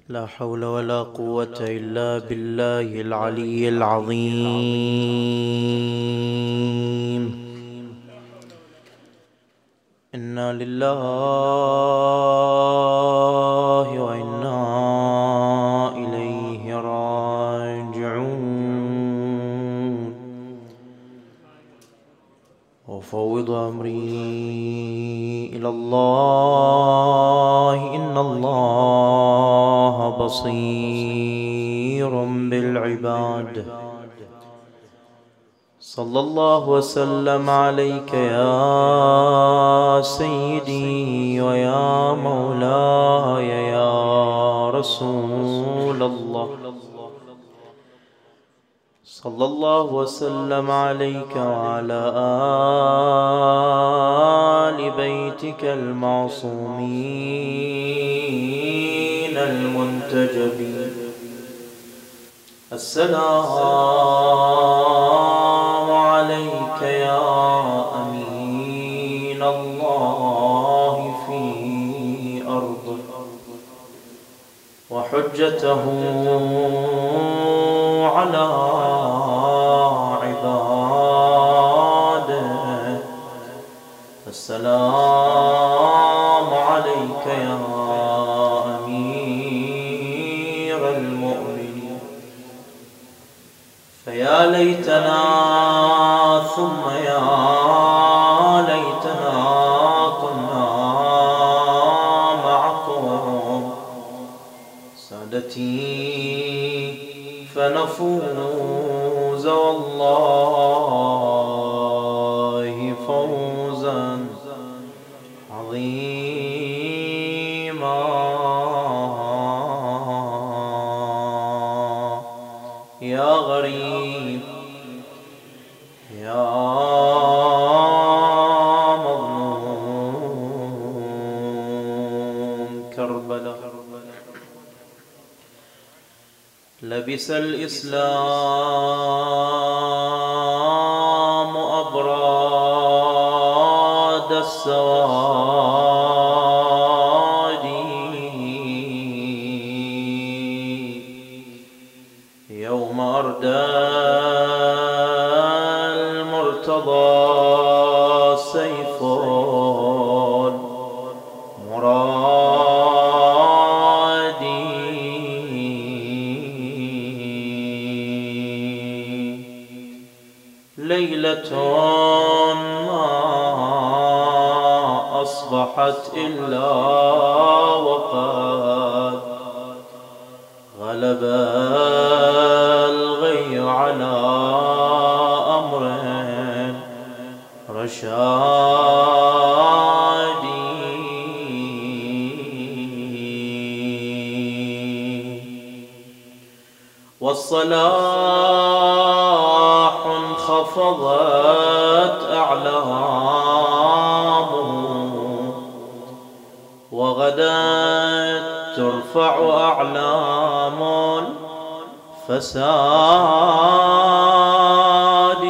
لا حول ولا قوة إلا بالله العلي العظيم. إنا لله وإنا إليه راجعون. وأفوض أمري إلى الله، إن الله بصير بالعباد. صلى الله وسلم عليك يا سيدي ويا مولاي يا رسول الله. صلى الله وسلم عليك وعلى آل بيتك المعصومين المنتجبين. السلام عليك يا أمين الله في أرضه، وحجته على عباده. السلام عليك يا أمير المؤمنين. فيا ليتنا ثم يا ليتنا كنا معكم سادتي، فنفوز والله فوزا عظيما. يا غريب يا مظلوم كربلاء، لبس الإسلام أبراد السواد، يوم أردى المرتضى سيف مرادي. ليلة ما أصبحت إلا وقد غلب الغي على أمر رشادي. والصلاح انخفضت أعلامه، وغدت ترفع أعلام الفساد.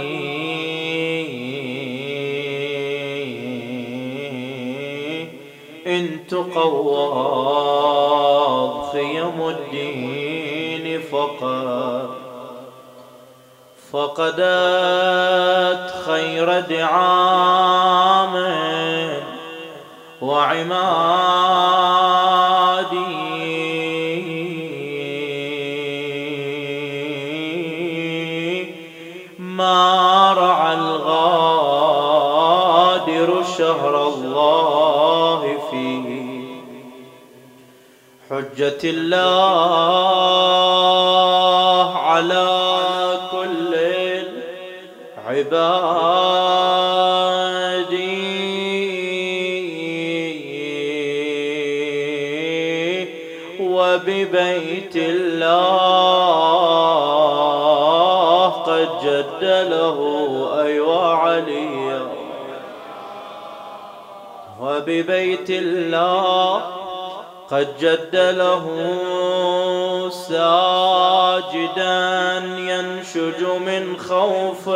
إن تقوض خيم الدين فقدت خير دعام وعماد. ما رعى الغادر شهر الله فيه حجة الله على كل العباد. وببيت الله قد جد له أيوا عليا، وببيت الله قد جد له ساجدا ينشج من خوف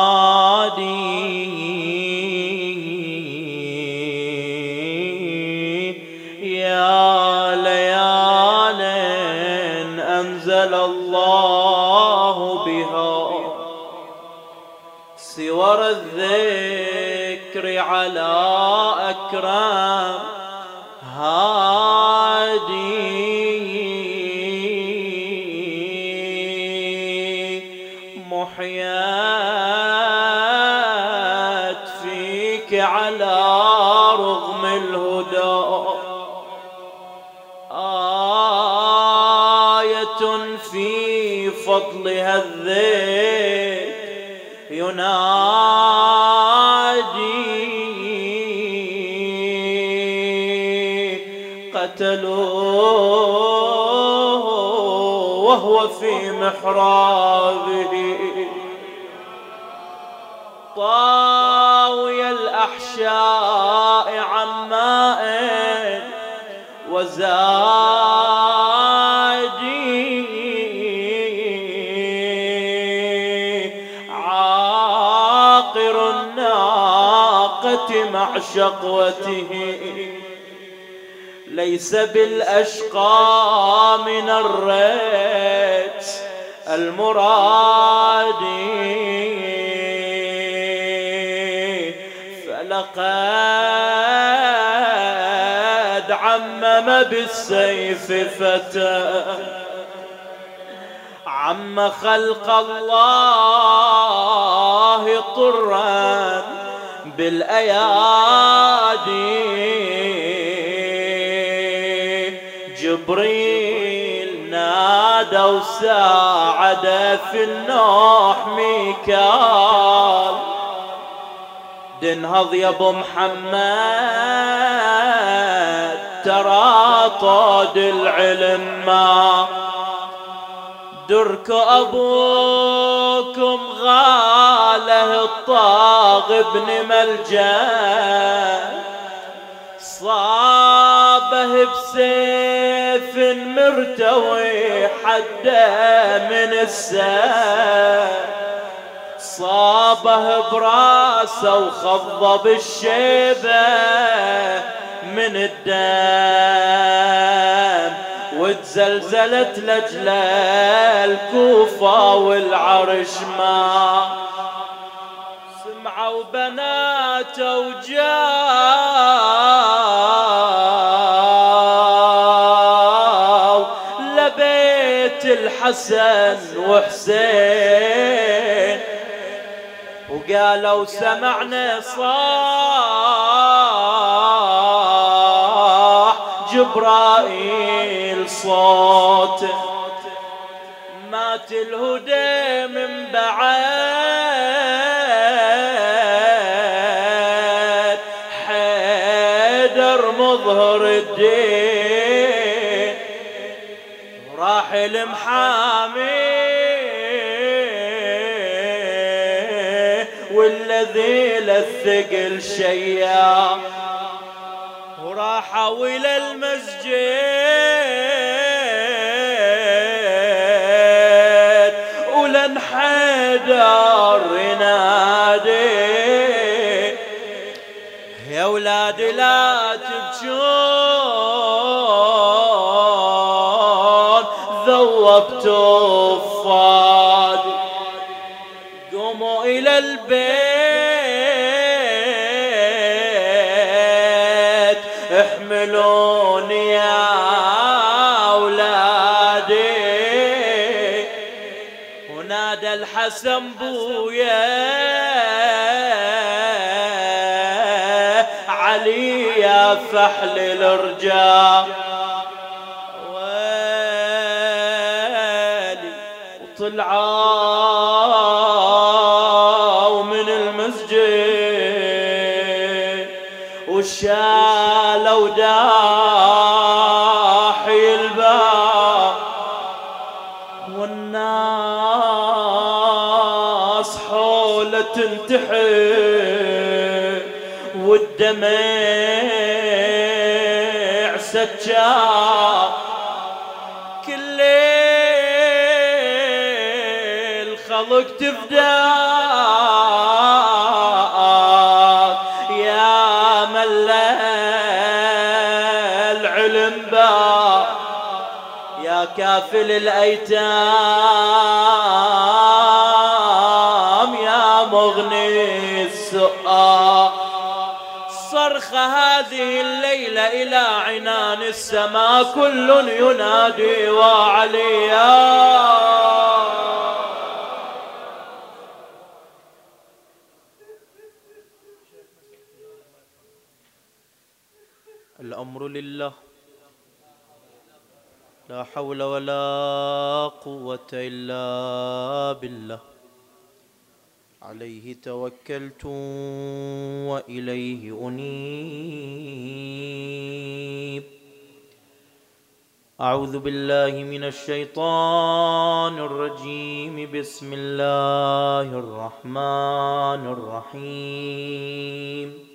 المعادي. وأكرم هادي محيات فيك على رغم الهدى آية في فضلها الذكر ينادي قتلوه وهو في محرابه طاوي الأحشاء عماء وزادي عاقر الناقة مع شقوته ليس بالأشقى من الريس المرادي فلقد عمم بالسيف فتى عم خلق الله طرا بالأيادي جبريل نادى وساعد في النوح ميكال دنهض يا ابو محمد ترى طود العلم ما درك ابوكم غاله الطاغ ابن ملجأ صابه بسيف مرتوي حده من السيف صابه براسه وخض بالشيبه من الدم وتزلزلت لجل الكوفه والعرش ما سمعوا بناته وجاو لبيت الحسن وحسين وقالوا سمعنا صاح جبرائيل صوت مات الهدى من بعد حيدر مظهر الدين وراح المحامي والذي للثقل شيا وراحوا إلى المسجد ولن حيدر ينادي يا ولاد لا تبجون ذوبتوا فادي قوموا إلى البيت احملوني يا أولادي ونادى الحسن بويا علي يا فحل الرجال ويلي وطلعوا من المسجد وشالوا داحي الباب والناس حوله تنتحر والدمع سجاد كل ليل خلق تفداك يا من العلم با يا كافل الأيتام يا مغني السؤال صر صرخ هذه الليلة إلى عنان السماء كل ينادي وعليا. الأمر لله، لا حول ولا قوة إلا بالله، عليه توكلت وإليه أنيب. أعوذ بالله من الشيطان الرجيم. بسم الله الرحمن الرحيم.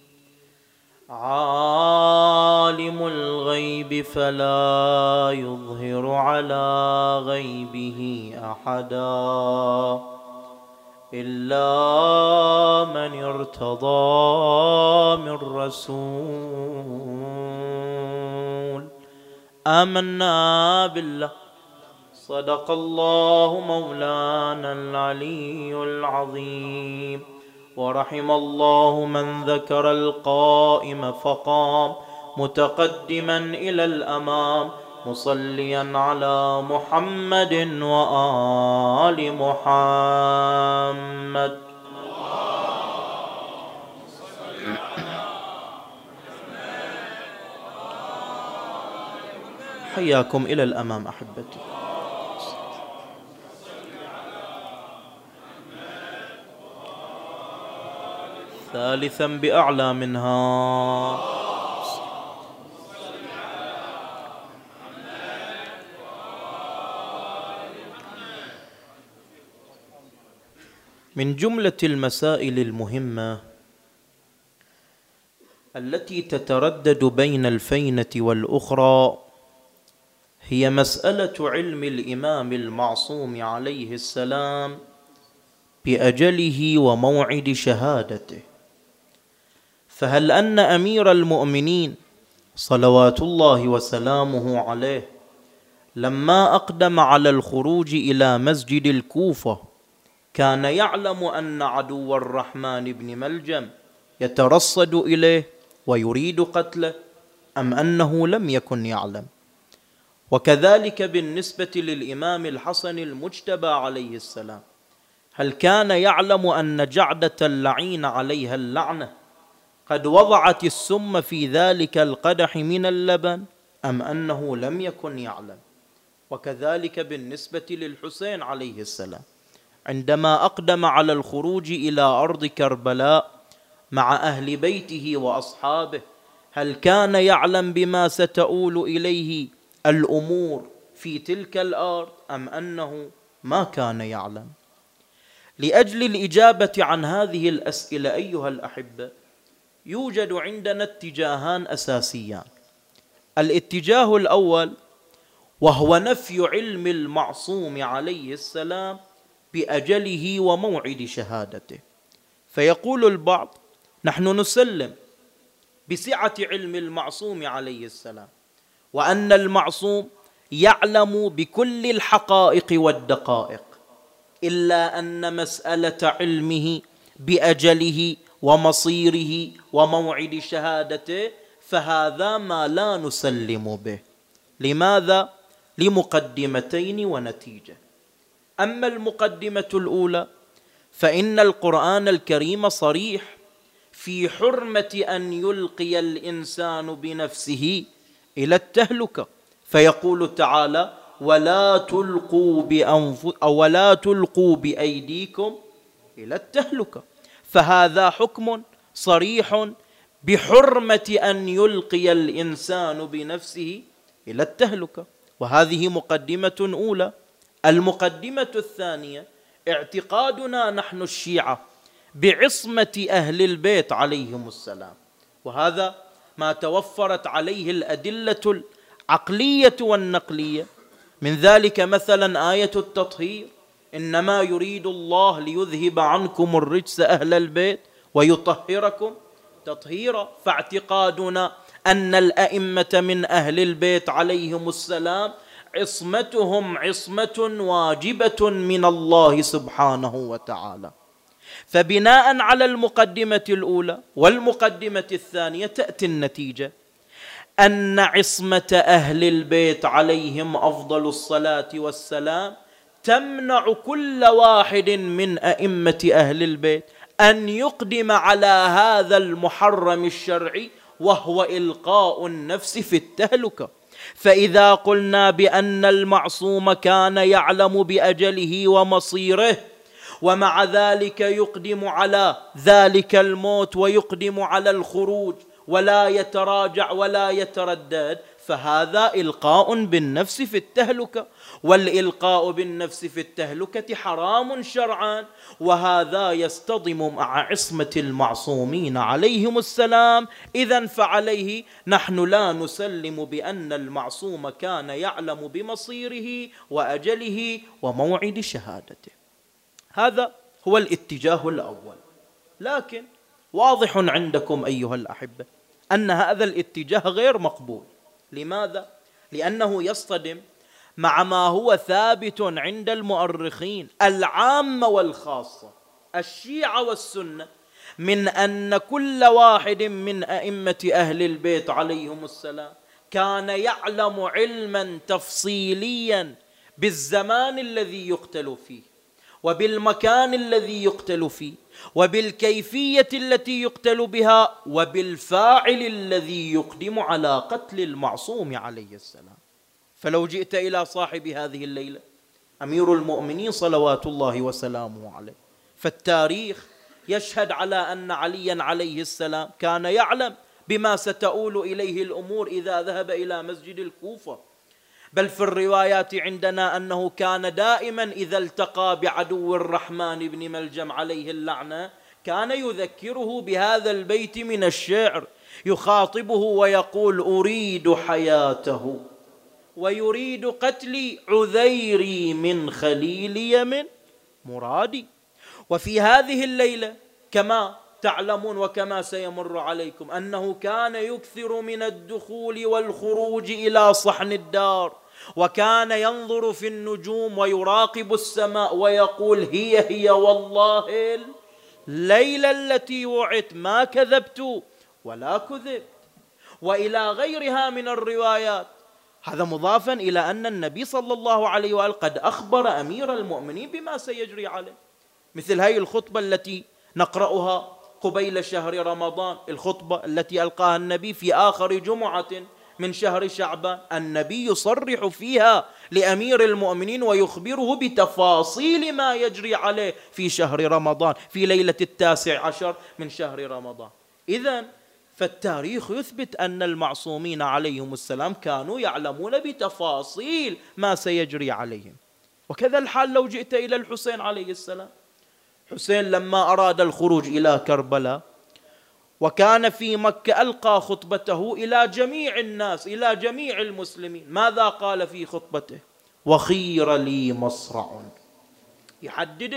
عالم الغيب فلا يظهر على غيبه أحدا إلا من ارتضى من رسول. آمنا بالله، صدق الله مولانا العلي العظيم. ورحم الله من ذكر القائم فقام متقدما إلى الأمام مصليا على محمد وآل محمد. حياكم إلى الأمام أحبتي. ثالثا بأعلى منها. من جملة المسائل المهمة التي تتردد بين الفينة والأخرى هي مسألة علم الإمام المعصوم عليه السلام بأجله وموعد شهادته. فهل أن أمير المؤمنين صلوات الله وسلامه عليه لما أقدم على الخروج إلى مسجد الكوفة كان يعلم أن عدو الرحمن بن ملجم يترصد إليه ويريد قتله، أم أنه لم يكن يعلم؟ وكذلك بالنسبة للإمام الحسن المجتبى عليه السلام، هل كان يعلم أن جعدة اللعين عليها اللعنة قد وضعت السم في ذلك القدح من اللبن، أم أنه لم يكن يعلم؟ وكذلك بالنسبة للحسين عليه السلام عندما أقدم على الخروج إلى أرض كربلاء مع أهل بيته وأصحابه، هل كان يعلم بما ستؤول إليه الأمور في تلك الأرض، أم أنه ما كان يعلم؟ لأجل الإجابة عن هذه الأسئلة أيها الأحبة يوجد عندنا اتجاهان أساسيان. الاتجاه الأول وهو نفي علم المعصوم عليه السلام بأجله وموعد شهادته. فيقول البعض نحن نسلم بسعة علم المعصوم عليه السلام وأن المعصوم يعلم بكل الحقائق والدقائق، إلا أن مسألة علمه بأجله ومصيره وموعد شهادته فهذا ما لا نسلم به. لماذا؟ لمقدمتين ونتيجة. أما المقدمة الأولى فإن القرآن الكريم صريح في حرمة أن يلقي الإنسان بنفسه إلى التهلكة، فيقول تعالى ولا تلقوا بأيديكم إلى التهلكة. فهذا حكم صريح بحرمة أن يلقي الإنسان بنفسه إلى التهلكة، وهذه مقدمة أولى. المقدمة الثانية اعتقادنا نحن الشيعة بعصمة أهل البيت عليهم السلام، وهذا ما توفرت عليه الأدلة العقلية والنقلية. من ذلك مثلا آية التطهير إنما يريد الله ليذهب عنكم الرجس أهل البيت ويطهركم تطهيرا. فاعتقادنا أن الأئمة من أهل البيت عليهم السلام عصمتهم عصمة واجبة من الله سبحانه وتعالى. فبناء على المقدمة الأولى والمقدمة الثانية تأتي النتيجة أن عصمة أهل البيت عليهم أفضل الصلاة والسلام تمنع كل واحد من أئمة أهل البيت أن يقدم على هذا المحرم الشرعي، وهو إلقاء النفس في التهلكة. فإذا قلنا بأن المعصوم كان يعلم بأجله ومصيره، ومع ذلك يقدم على ذلك الموت ويقدم على الخروج ولا يتراجع ولا يتردد، فهذا إلقاء بالنفس في التهلكة، والإلقاء بالنفس في التهلكة حرام شرعا، وهذا يصطدم مع عصمة المعصومين عليهم السلام. إذن فعليه نحن لا نسلم بأن المعصوم كان يعلم بمصيره وأجله وموعد شهادته. هذا هو الاتجاه الأول. لكن واضح عندكم أيها الأحبة أن هذا الاتجاه غير مقبول. لماذا؟ لأنه يصطدم مع ما هو ثابت عند المؤرخين العامة والخاصة، الشيعة والسنة، من أن كل واحد من أئمة أهل البيت عليهم السلام كان يعلم علما تفصيليا بالزمان الذي يقتل فيه، وبالمكان الذي يقتل فيه، وبالكيفية التي يقتل بها، وبالفاعل الذي يقدم على قتل المعصوم عليه السلام. فلو جئت إلى صاحب هذه الليلة أمير المؤمنين صلوات الله وسلامه عليه، فالتاريخ يشهد على أن عليا عليه السلام كان يعلم بما ستؤول إليه الأمور إذا ذهب إلى مسجد الكوفة، بل في الروايات عندنا أنه كان دائما إذا التقى بعدو الرحمن بن ملجم عليه اللعنة كان يذكره بهذا البيت من الشعر، يخاطبه ويقول: أريد حياته ويريد قتلي، عذيري من خليلي من مرادي. وفي هذه الليلة كما تعلمون وكما سيمر عليكم أنه كان يكثر من الدخول والخروج إلى صحن الدار، وكان ينظر في النجوم ويراقب السماء ويقول: هي والله الليلة التي وعدت ما كذبت ولا كذبت، وإلى غيرها من الروايات. هذا مضافا إلى أن النبي صلى الله عليه وآله قد أخبر أمير المؤمنين بما سيجري عليه، مثل هذه الخطبة التي نقرأها قبيل شهر رمضان، الخطبة التي ألقاها النبي في آخر جمعة من شهر شعبان، النبي يصرح فيها لأمير المؤمنين ويخبره بتفاصيل ما يجري عليه في شهر رمضان، في ليلة 19 من شهر رمضان. إذن فالتاريخ يثبت أن المعصومين عليهم السلام كانوا يعلمون بتفاصيل ما سيجري عليهم. وكذا الحال لو جئت إلى الحسين عليه السلام. حسين لما أراد الخروج إلى كربلاء وكان في مكة ألقى خطبته إلى جميع الناس، إلى جميع المسلمين. ماذا قال في خطبته؟ وخير لي مصرع. يحدد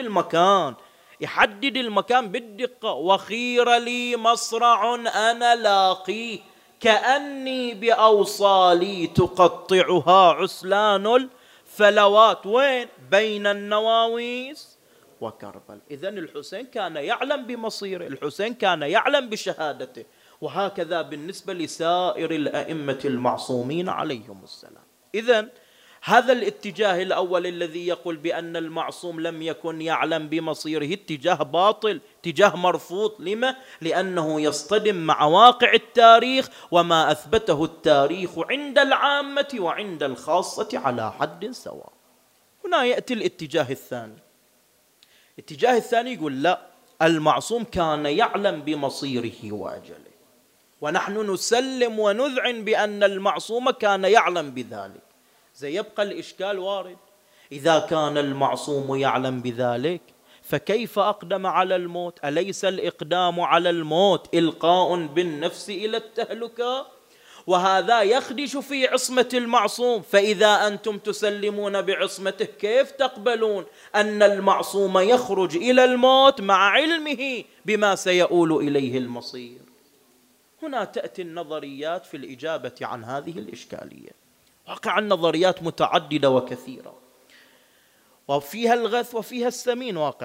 المكان بالدقة. وخير لي مصرع أنا لاقيه، كأني بأوصالي تقطعها عسلان الفلوات. وين؟ بين النواويس وكربل. إذن الحسين كان يعلم بمصيره، الحسين كان يعلم بشهادته. وهكذا بالنسبة لسائر الأئمة المعصومين عليهم السلام. إذن هذا الاتجاه الأول الذي يقول بأن المعصوم لم يكن يعلم بمصيره اتجاه باطل، اتجاه مرفوض. لما؟ لأنه يصطدم مع واقع التاريخ وما أثبته التاريخ عند العامة وعند الخاصة على حد سواء. هنا يأتي الاتجاه الثاني. الاتجاه الثاني يقول: لا، المعصوم كان يعلم بمصيره وأجله، ونحن نسلم ونذعن بأن المعصوم كان يعلم بذلك. يبقى الإشكال وارد: إذا كان المعصوم يعلم بذلك فكيف أقدم على الموت؟ أليس الإقدام على الموت إلقاء بالنفس إلى التهلكة؟ وهذا يخدش في عصمة المعصوم. فإذا أنتم تسلمون بعصمته كيف تقبلون أن المعصوم يخرج إلى الموت مع علمه بما سيؤول إليه المصير؟ هنا تأتي النظريات في الإجابة عن هذه الإشكالية. واقع النظريات متعددة وكثيرة، وفيها الغث وفيها السمين واقعا.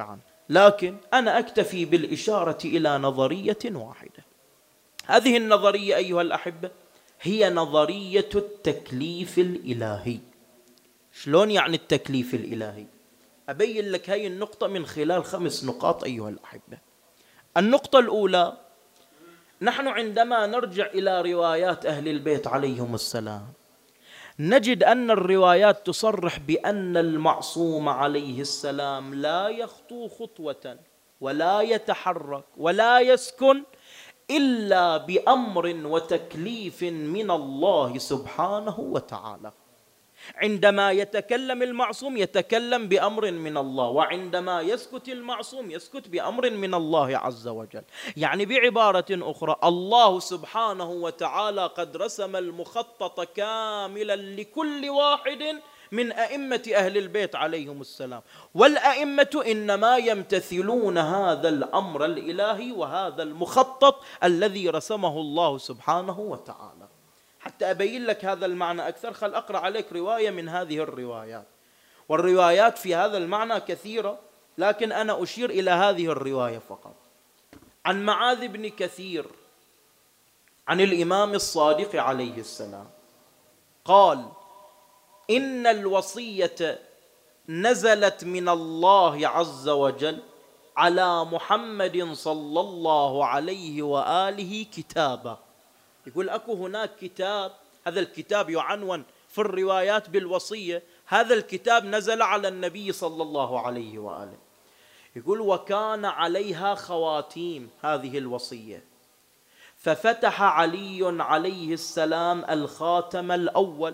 لكن أنا أكتفي بالإشارة إلى نظرية واحدة. هذه النظرية أيها الأحبة هي نظرية التكليف الإلهي. شلون يعني التكليف الإلهي؟ أبين لك هذه النقطة من خلال 5 نقاط أيها الأحبة. النقطة الأولى، نحن عندما نرجع إلى روايات أهل البيت عليهم السلام نجد أن الروايات تصرح بأن المعصوم عليه السلام لا يخطو خطوة ولا يتحرك ولا يسكن إلا بأمر وتكليف من الله سبحانه وتعالى. عندما يتكلم المعصوم يتكلم بأمر من الله، وعندما يسكت المعصوم يسكت بأمر من الله عز وجل. يعني بعبارة أخرى الله سبحانه وتعالى قد رسم المخطط كاملا لكل واحد من أئمة أهل البيت عليهم السلام، والأئمة إنما يمتثلون هذا الأمر الإلهي وهذا المخطط الذي رسمه الله سبحانه وتعالى. حتى أبين لك هذا المعنى أكثر خل أقرأ عليك رواية من هذه الروايات، والروايات في هذا المعنى كثيرة، لكن أنا أشير إلى هذه الرواية فقط. عن معاذ بن كثير عن الإمام الصادق عليه السلام قال: إن الوصية نزلت من الله عز وجل على محمد صلى الله عليه وآله كتابا. يقول أكو هناك كتاب، هذا الكتاب يعنون في الروايات بالوصية، هذا الكتاب نزل على النبي صلى الله عليه وآله. يقول: وكان عليها خواتيم هذه الوصية، ففتح علي عليه السلام الخاتم الأول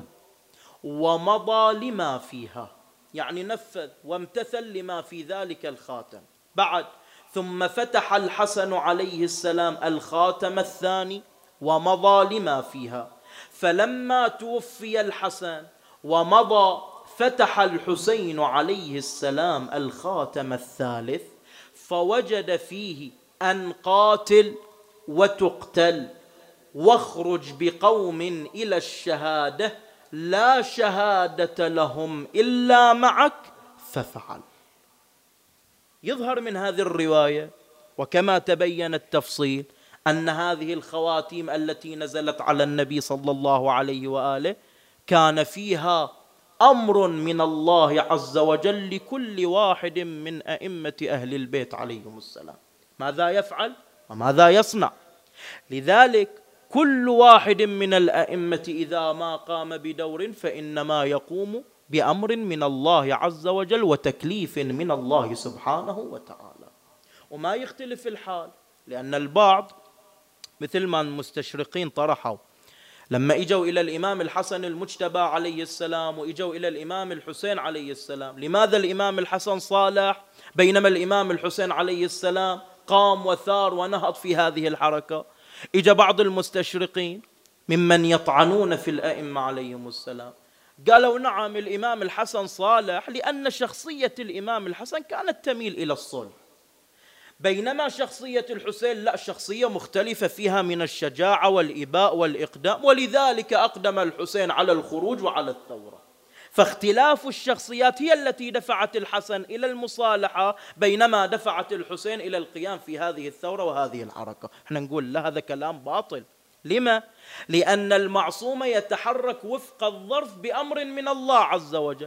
ومضى لما فيها، يعني نفذ وامتثل لما في ذلك الخاتم. بعد ثم فتح الحسن عليه السلام الخاتم الثاني ومضى لما فيها، فلما توفي الحسن ومضى فتح الحسين عليه السلام الخاتم الثالث، فوجد فيه أن قاتل وتقتل واخرج بقوم إلى الشهادة لا شهادة لهم إلا معك، ففعل. يظهر من هذه الرواية وكما تبين التفصيل أن هذه الخواتيم التي نزلت على النبي صلى الله عليه وآله كان فيها أمر من الله عز وجل لكل واحد من أئمة أهل البيت عليهم السلام، ماذا يفعل وماذا يصنع. لذلك كل واحد من الأئمة إذا ما قام بدور فإنما يقوم بأمر من الله عز وجل وتكليف من الله سبحانه وتعالى. وما يختلف الحال، لأن البعض مثل ما المستشرقين طرحوا لما إجوا إلى الإمام الحسن المجتبى عليه السلام وإجوا إلى الإمام الحسين عليه السلام، لماذا الإمام الحسن صالح بينما الإمام الحسين عليه السلام قام وثار ونهض في هذه الحركة؟ إجا بعض المستشرقين ممن يطعنون في الأئمة عليهم السلام قالوا نعم الإمام الحسن صالح لأن شخصية الإمام الحسن كانت تميل إلى الصلح، بينما شخصية الحسين لا، شخصية مختلفة فيها من الشجاعة والإباء والإقدام، ولذلك أقدم الحسين على الخروج وعلى الثورة. فاختلاف الشخصيات هي التي دفعت الحسن إلى المصالحة بينما دفعت الحسين إلى القيام في هذه الثورة وهذه الحركة. احنا نقول لا، هذا كلام باطل. لما؟ لأن المعصوم يتحرك وفق الظرف بأمر من الله عز وجل،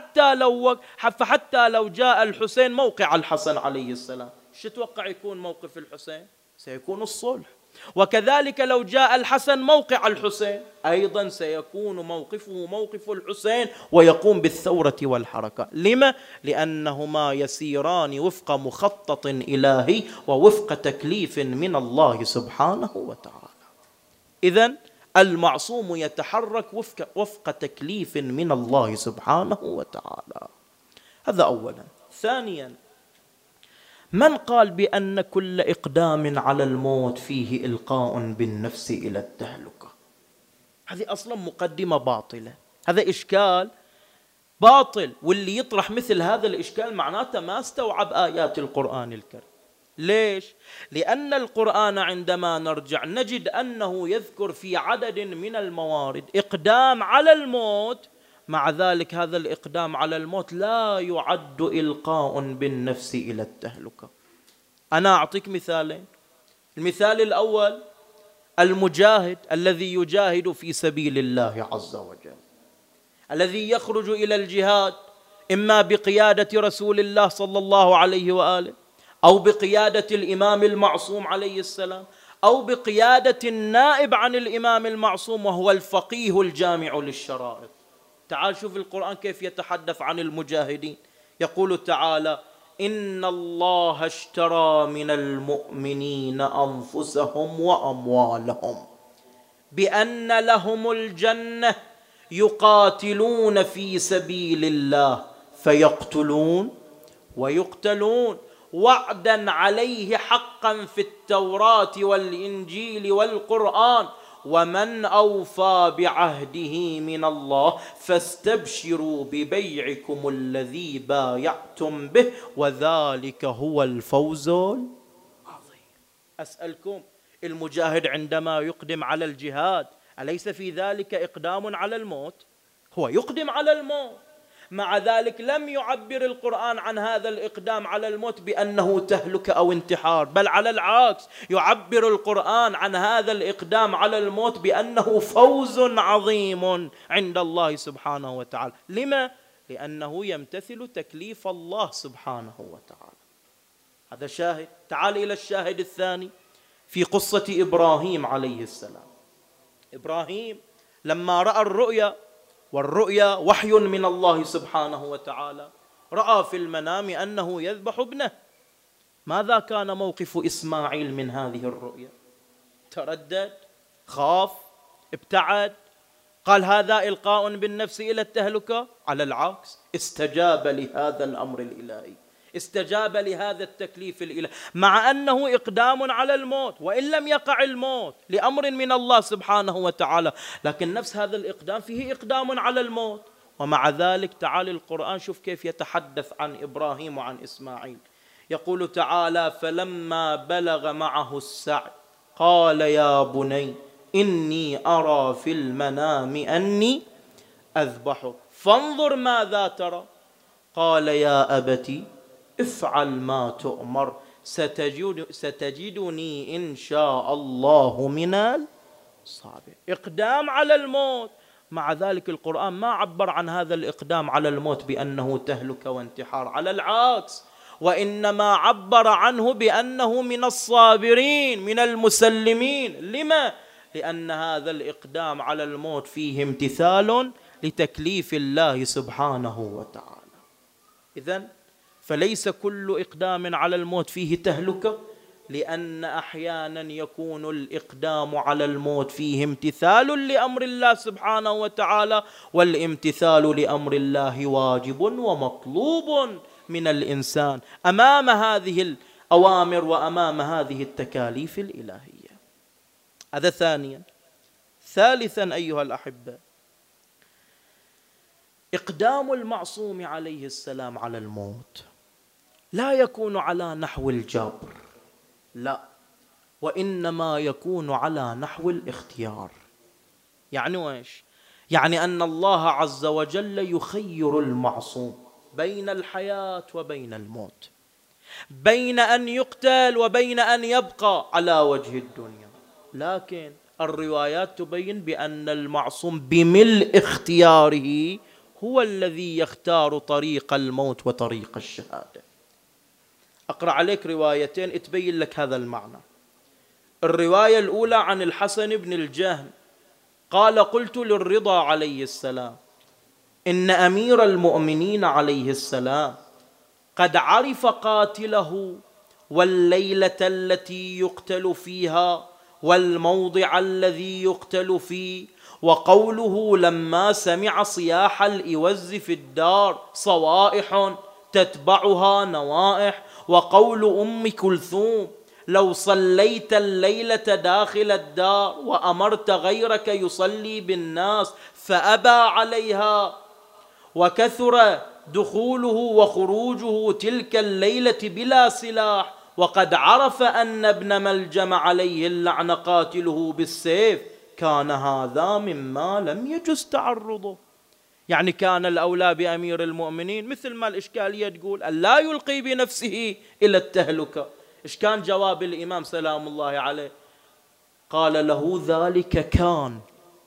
فحتى لو جاء الحسين موقع الحسن عليه السلام، شو تتوقع يكون موقف الحسين؟ سيكون الصلح. وكذلك لو جاء الحسن موقع الحسين أيضا سيكون موقفه موقف الحسين ويقوم بالثورة والحركة. لما؟ لأنهما يسيران وفق مخطط إلهي ووفق تكليف من الله سبحانه وتعالى. إذن المعصوم يتحرك وفق تكليف من الله سبحانه وتعالى. هذا أولا. ثانيا، من قال بأن كل إقدام على الموت فيه إلقاء بالنفس إلى التهلكة؟ هذه أصلا مقدمة باطلة، هذا إشكال باطل، واللي يطرح مثل هذا الإشكال معناته ما استوعب آيات القرآن الكريم. ليش؟ لأن القرآن عندما نرجع نجد أنه يذكر في عدد من الموارد إقدام على الموت مع ذلك هذا الإقدام على الموت لا يعد إلقاء بالنفس إلى التهلكة. أنا أعطيك مثالين. المثال الأول المجاهد الذي يجاهد في سبيل الله عز وجل، الذي يخرج إلى الجهاد إما بقيادة رسول الله صلى الله عليه وآله، أو بقيادة الإمام المعصوم عليه السلام، أو بقيادة النائب عن الإمام المعصوم وهو الفقيه الجامع للشرائط. تعال شوف القرآن كيف يتحدث عن المجاهدين. يقول تعالى: إن الله اشترى من المؤمنين أنفسهم وأموالهم بأن لهم الجنة يقاتلون في سبيل الله فيقتلون ويقتلون وعدا عليه حقا في التوراة والإنجيل والقرآن ومن أوفى بعهده من الله فاستبشروا ببيعكم الذي بايعتم به وذلك هو الفوز العظيم. أسألكم، المجاهد عندما يقدم على الجهاد أليس في ذلك إقدام على الموت؟ هو يقدم على الموت، مع ذلك لم يعبر القرآن عن هذا الإقدام على الموت بأنه تهلكة أو انتحار، بل على العكس يعبر القرآن عن هذا الإقدام على الموت بأنه فوز عظيم عند الله سبحانه وتعالى. لما؟ لأنه يمتثل تكليف الله سبحانه وتعالى. هذا شاهد. تعال إلى الشاهد الثاني في قصة إبراهيم عليه السلام. إبراهيم لما رأى الرؤيا، والرؤيا وحي من الله سبحانه وتعالى، رأى في المنام أنه يذبح ابنه. ماذا كان موقف إسماعيل من هذه الرؤيا؟ تردد، خاف، ابتعد، قال هذا إلقاء بالنفس إلى التهلكة؟ على العكس استجاب لهذا الأمر الإلهي، استجاب لهذا التكليف الإلهي، مع أنه إقدام على الموت وإن لم يقع الموت لأمر من الله سبحانه وتعالى، لكن نفس هذا الإقدام فيه إقدام على الموت. ومع ذلك تعالى القرآن شوف كيف يتحدث عن إبراهيم وعن إسماعيل. يقول تعالى: فلما بلغ معه السعي قال يا بني إني أرى في المنام أني أذبحك فانظر ماذا ترى. قال يا أبت افعل ما تؤمر ستجدني إن شاء الله من الصابرين. إقدام على الموت، مع ذلك القرآن ما عبر عن هذا الإقدام على الموت بأنه تهلكة وانتحار، على العكس، وإنما عبر عنه بأنه من الصابرين من المسلمين. لما؟ لأن هذا الإقدام على الموت فيه امتثال لتكليف الله سبحانه وتعالى. إذن فليس كل إقدام على الموت فيه تهلكة، لأن أحيانا يكون الإقدام على الموت فيه امتثال لأمر الله سبحانه وتعالى، والامتثال لأمر الله واجب ومطلوب من الإنسان أمام هذه الأوامر وأمام هذه التكاليف الإلهية. هذا ثانيا. ثالثا أيها الأحبة، إقدام المعصوم عليه السلام على الموت لا يكون على نحو الجبر، لا، وإنما يكون على نحو الاختيار. يعني وإيش؟ يعني أن الله عز وجل يخير المعصوم بين الحياة وبين الموت، بين أن يقتل وبين أن يبقى على وجه الدنيا. لكن الروايات تبين بأن المعصوم بملء اختياره هو الذي يختار طريق الموت وطريق الشهادة. أقرأ عليك روايتين تبين لك هذا المعنى. الرواية الأولى عن الحسن بن الجهم قال: قلت للرضا عليه السلام إن أمير المؤمنين عليه السلام قد عرف قاتله والليلة التي يقتل فيها والموضع الذي يقتل فيه، وقوله لما سمع صياح الإوز في الدار صوائح تتبعها نوائح، وقول أم كلثوم لو صليت الليلة داخل الدار وأمرت غيرك يصلي بالناس فأبى عليها، وكثر دخوله وخروجه تلك الليلة بلا سلاح، وقد عرف أن ابن ملجم عليه اللعن قاتله بالسيف، كان هذا مما لم يجز تعرضه. يعني كان الأولى بأمير المؤمنين مثل ما الإشكالية تقول أن لا يلقي بنفسه إلى التهلكة. إيش كان جواب الإمام سلام الله عليه؟ قال له ذلك كان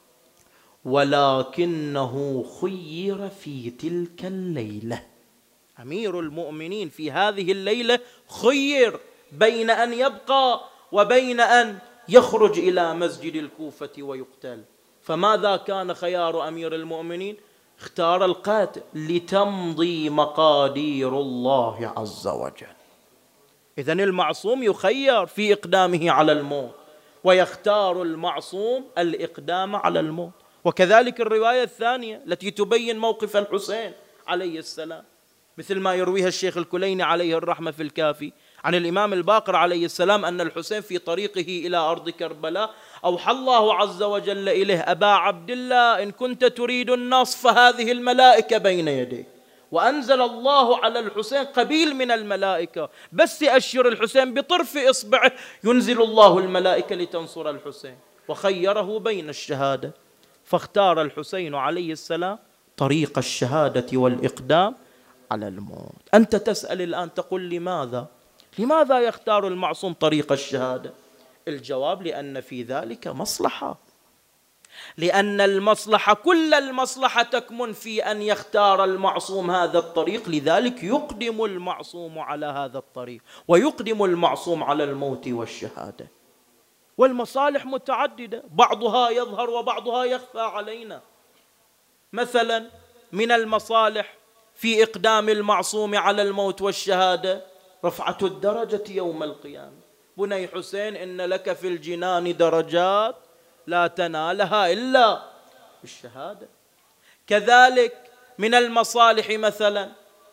ولكنه خير في تلك الليلة. أمير المؤمنين في هذه الليلة خير بين أن يبقى وبين أن يخرج إلى مسجد الكوفة ويقتل. فماذا كان خيار أمير المؤمنين؟ اختار القتل لتمضي مقادير الله عز وجل. إذن المعصوم يخير في إقدامه على الموت، ويختار المعصوم الإقدام على الموت. وكذلك الرواية الثانية التي تبين موقف الحسين عليه السلام، مثل ما يرويها الشيخ الكليني عليه الرحمة في الكافي عن الإمام الباقر عليه السلام أن الحسين في طريقه إلى أرض كربلاء أوحى الله عز وجل إليه: أبا عبد الله إن كنت تريد النص فهذه الملائكة بين يديك. وأنزل الله على الحسين قبيل من الملائكة، بس يأشر الحسين بطرف إصبعه ينزل الله الملائكة لتنصر الحسين، وخيره بين الشهادة. فاختار الحسين عليه السلام طريق الشهادة والإقدام على الموت. أنت تسأل الآن تقول لماذا يختار المعصوم طريق الشهادة؟ الجواب: لأن في ذلك مصلحة، لأن المصلحة كل المصلحة تكمن في أن يختار المعصوم هذا الطريق، لذلك يقدم المعصوم على هذا الطريق ويقدم المعصوم على الموت والشهادة. والمصالح متعددة، بعضها يظهر وبعضها يخفى علينا. مثلا من المصالح في إقدام المعصوم على الموت والشهادة رفعة الدرجة يوم القيامة. بني حسين إن لك في الجنان درجات لا تنالها إلا بالشهادة. كذلك من المصالح مثلا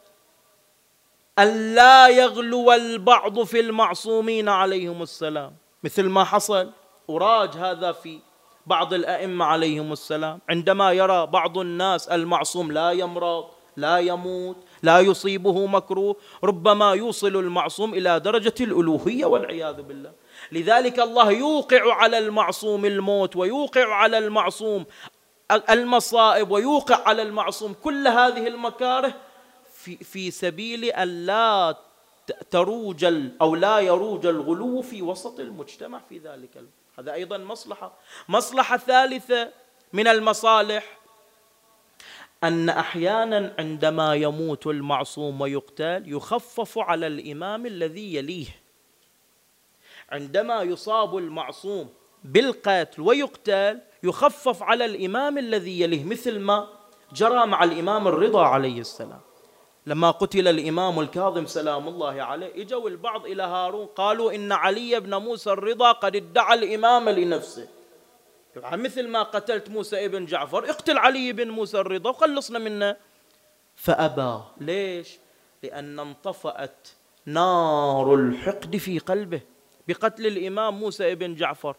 أن لا يغلو البعض في المعصومين عليهم السلام، مثل ما حصل وراج هذا في بعض الأئمة عليهم السلام، عندما يرى بعض الناس المعصوم لا يمرض لا يموت لا يصيبه مكروه، ربما يوصل المعصوم إلى درجة الألوهية والعياذ بالله. لذلك الله يوقع على المعصوم الموت، ويوقع على المعصوم المصائب، ويوقع على المعصوم كل هذه المكاره في سبيل أن لا تروج أو لا يروج الغلو في وسط المجتمع في ذلك. هذا أيضا مصلحة ثالثة من المصالح أن أحيانا عندما يموت المعصوم ويقتل يخفف على الإمام الذي يليه. عندما يصاب المعصوم بالقتل ويقتل يخفف على الإمام الذي يليه، مثل ما جرى مع الإمام الرضا عليه السلام. لما قتل الإمام الكاظم سلام الله عليه اجوا البعض إلى هارون قالوا إن علي بن موسى الرضا قد ادعى الإمامة لنفسه، مثل ما قتلت موسى ابن جعفر اقتل علي بن موسى الرضا وخلصنا منه. فأبى. ليش؟ لأن انطفأت نار الحقد في قلبه بقتل الإمام موسى ابن جعفر،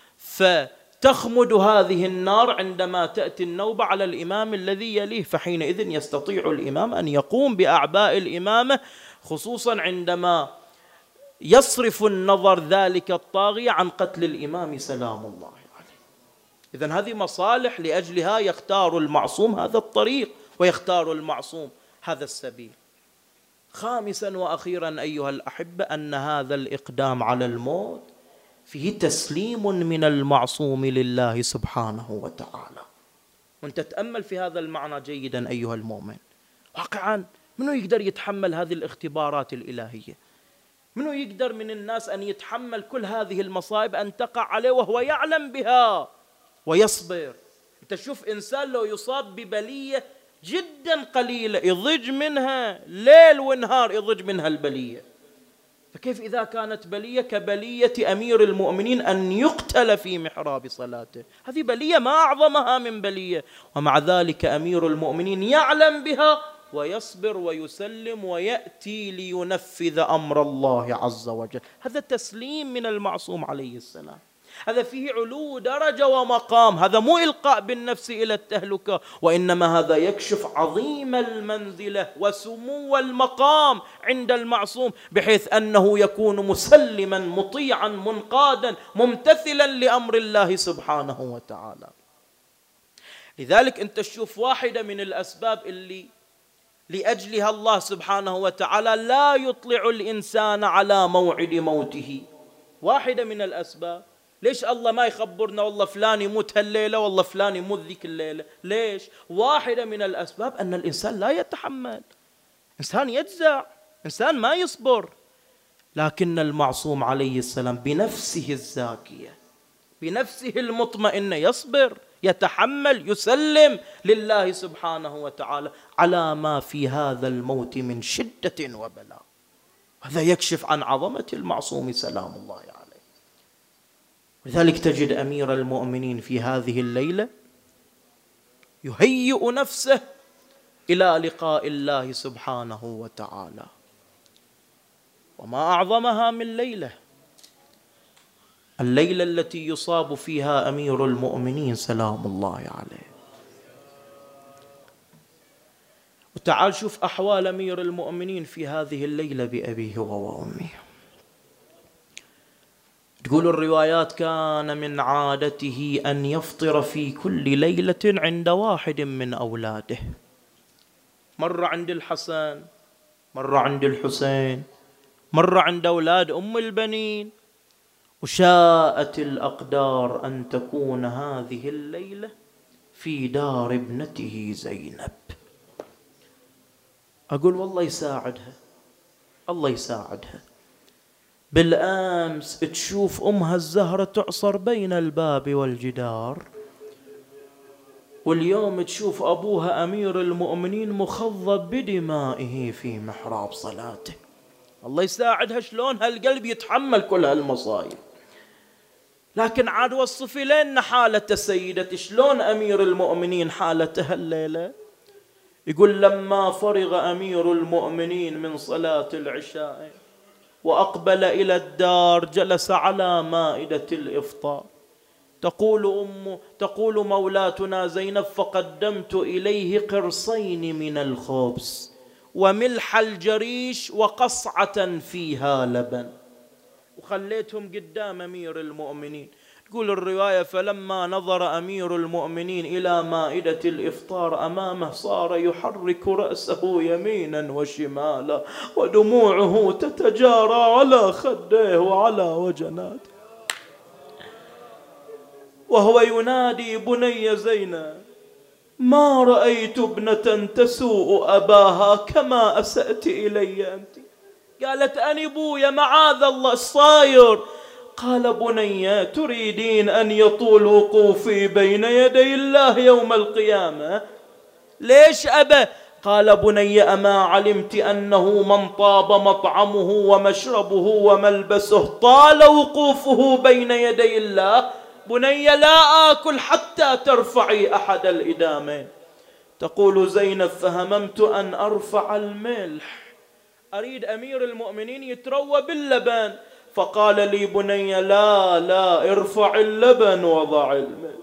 فتخمد هذه النار عندما تأتي النوبة على الإمام الذي يليه، فحينئذ يستطيع الإمام أن يقوم بأعباء الإمامة، خصوصا عندما يصرف النظر ذلك الطاغية عن قتل الإمام سلام الله عليه. إذن هذه مصالح لأجلها يختار المعصوم هذا الطريق ويختار المعصوم هذا السبيل. خامسا وأخيرا أيها الأحبة أن هذا الإقدام على الموت فيه تسليم من المعصوم لله سبحانه وتعالى. وانت تأمل في هذا المعنى جيدا أيها المؤمن. واقعا منو يقدر يتحمل هذه الاختبارات الإلهية؟ منو يقدر من الناس أن يتحمل كل هذه المصائب أن تقع عليه وهو يعلم بها ويصبر؟ انت شوف إنسان لو يصاب ببلية جدا قليلة يضج منها ليل ونهار، يضج منها البلية، فكيف إذا كانت بلية كبلية أمير المؤمنين أن يقتل في محراب صلاته؟ هذه بلية ما أعظمها من بلية، ومع ذلك أمير المؤمنين يعلم بها ويصبر ويسلم ويأتي لينفذ أمر الله عز وجل. هذا تسليم من المعصوم عليه السلام، هذا فيه علو درجة ومقام. هذا مو إلقاء بالنفس إلى التهلكة، وإنما هذا يكشف عظيم المنزلة وسمو المقام عند المعصوم، بحيث أنه يكون مسلما مطيعا منقادا ممتثلا لأمر الله سبحانه وتعالى. لذلك أنت تشوف واحدة من الأسباب اللي لأجلها الله سبحانه وتعالى لا يطلع الإنسان على موعد موته، واحدة من الأسباب. ليش الله ما يخبرنا والله فلان يموت هالليلة والله فلان يموت ذيك الليلة؟ ليش؟ واحدة من الأسباب أن الإنسان لا يتحمل، إنسان يجزع، إنسان ما يصبر. لكن المعصوم عليه السلام بنفسه الزاكية، بنفسه المطمئنة يصبر، يتحمل، يسلم لله سبحانه وتعالى على ما في هذا الموت من شدة وبلاء. هذا يكشف عن عظمة المعصوم سلام الله عليه. لذلك تجد أمير المؤمنين في هذه الليلة يهيئ نفسه إلى لقاء الله سبحانه وتعالى. وما أعظمها من ليلة، الليلة التي يصاب فيها أمير المؤمنين سلام الله عليه. وتعال شوف أحوال أمير المؤمنين في هذه الليلة بأبيه وأمه. تقول الروايات كان من عادته أن يفطر في كل ليلة عند واحد من أولاده، مرة عند الحسن، مرة عند الحسين، مرة عند أولاد أم البنين. وشاءت الأقدار أن تكون هذه الليلة في دار ابنته زينب. أقول والله يساعدها، الله يساعدها. بالأمس تشوف أمها الزهرة تعصر بين الباب والجدار، واليوم تشوف أبوها أمير المؤمنين مخضب بدمائه في محراب صلاته. الله يساعدها، شلون هالقلب يتحمل كل هالمصايب. لكن عاد وصفي لنا حالة سيدتي، شلون أمير المؤمنين حالته الليلة. يقول لما فرغ أمير المؤمنين من صلاة العشاء وأقبل إلى الدار جلس على مائدة الإفطار. تقول مولاتنا زينب فقدمت إليه قرصين من الخبز وملح الجريش وقصعة فيها لبن، وخليتهم قدام أمير المؤمنين. تقول الرواية فلما نظر أمير المؤمنين إلى مائدة الإفطار أمامه صار يحرك رأسه يمينا وشمالا ودموعه تتجارى على خديه وعلى وجناته، وهو ينادي بني زينب ما رأيت ابنة تسوء أباها كما أسأت إلي أنت. قالت أني بويا معاذ الله الصاير. قال بني تريدين أن يطول وقوفي بين يدي الله يوم القيامة؟ ليش أبا؟ قال بني أما علمت أنه من طاب مطعمه ومشربه وملبسه طال وقوفه بين يدي الله؟ بني لا آكل حتى ترفعي أحد الإدامين. تقول زينب فهممت أن أرفع الملح، أريد أمير المؤمنين يتروى باللبن، فقال لي بني لا ارفع اللبن وضع الملح.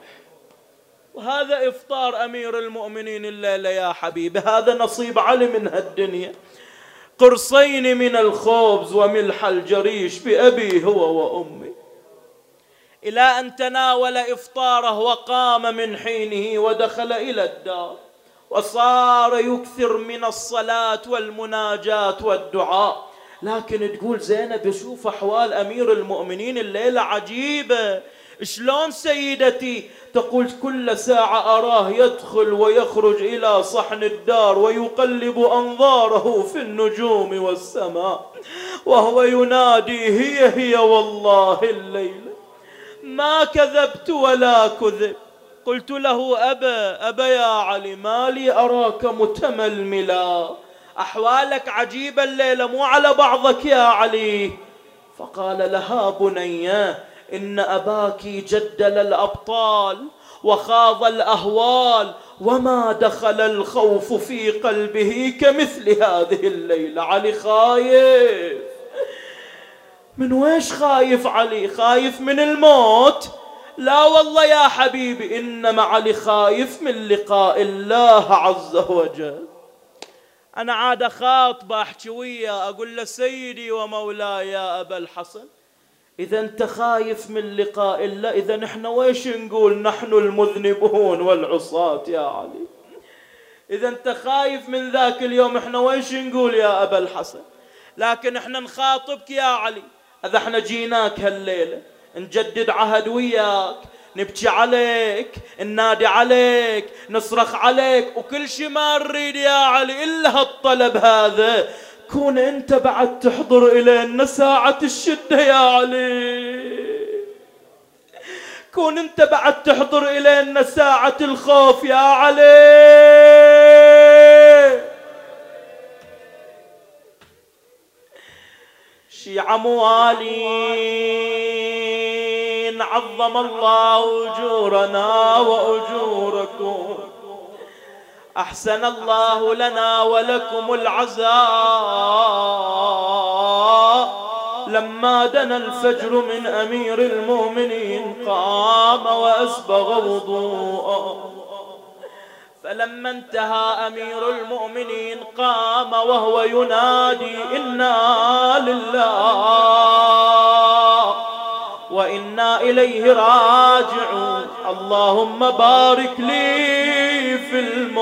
وهذا إفطار أمير المؤمنين الليلة يا حبيبي، هذا نصيب علي من هالدنيا، قرصين من الخبز وملح الجريش بأبي هو وأمي. إلى أن تناول إفطاره وقام من حينه ودخل إلى الدار، وصار يكثر من الصلاة والمناجاة والدعاء. لكن تقول زينب يشوف أحوال أمير المؤمنين الليلة عجيبة. شلون سيدتي؟ تقول كل ساعة أراه يدخل ويخرج إلى صحن الدار ويقلب أنظاره في النجوم والسماء وهو ينادي هي والله الليلة ما كذبت ولا كذب. قلت له أبا يا علي ما لي أراك متململا، أحوالك عجيبة الليلة مو على بعضك يا علي. فقال لها بني إن أباك جدل الأبطال وخاض الأهوال وما دخل الخوف في قلبه كمثل هذه الليلة. علي خايف. من ويش خايف علي؟ خايف من الموت؟ لا والله يا حبيبي، إنما علي خايف من لقاء الله عز وجل. أنا عاد خاطبة أحكي وياه أقول له سيدي ومولاي يا أبا الحسن إذا أنت خايف من لقاء الله، إذا نحن ويش نقول؟ نحن المذنبون والعصاة يا علي. إذا أنت خايف من ذاك اليوم، إحنا ويش نقول يا أبا الحسن؟ لكن إحنا نخاطبك يا علي. إذا إحنا جيناك هالليلة نجدد عهد وياك، نبكي عليك، ننادي عليك، نصرخ عليك، وكل شي ما نريد يا علي إلا هالطلب هذا، كون أنت بعد تحضر إلينا ساعة الشدة يا علي. كون أنت بعد تحضر إلينا ساعة الخوف يا علي. شيعة موالين، عظم الله أجورنا وأجوركم، أحسن الله لنا ولكم العزاء. لما دنا الفجر من أمير المؤمنين قام وأسبغ وضوءه، فلما انتهى أمير المؤمنين قام وهو ينادي إنا لله وإنا إليه راجعون، اللهم بارك لي في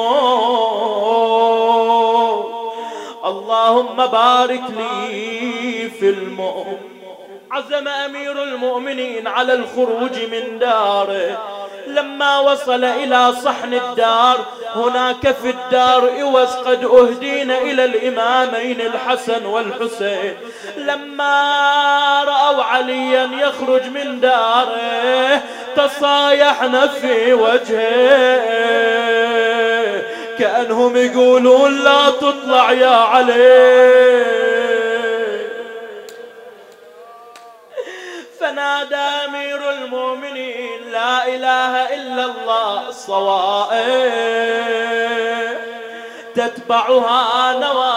الموت، اللهم بارك لي في الموت. عزم أمير المؤمنين على الخروج من داره. لما وصل إلى صحن الدار، هناك في الدار إوز قد أهدينا إلى الإمامين الحسن والحسين. لما رأوا عليا يخرج من داره تصايحنا في وجهه، كأنهم يقولون لا تطلع يا علي. فنادى أمير المؤمنين لا إله إلا الله صوائح تتبعها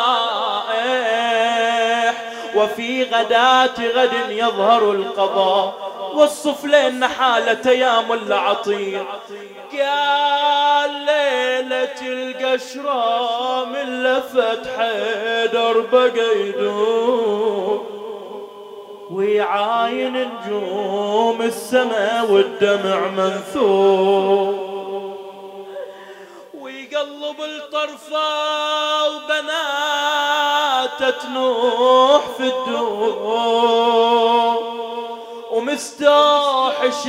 نوائح، وفي غداة غد يظهر القضاء، والصفلين حالة يا ملا عطية. قال ليلة القشرة من لفت حيدر بقيدون، ويعاين نجوم السماء والدمع منثور، ويقلب الطرفة وبنات تنوح في الدور، ومستوحش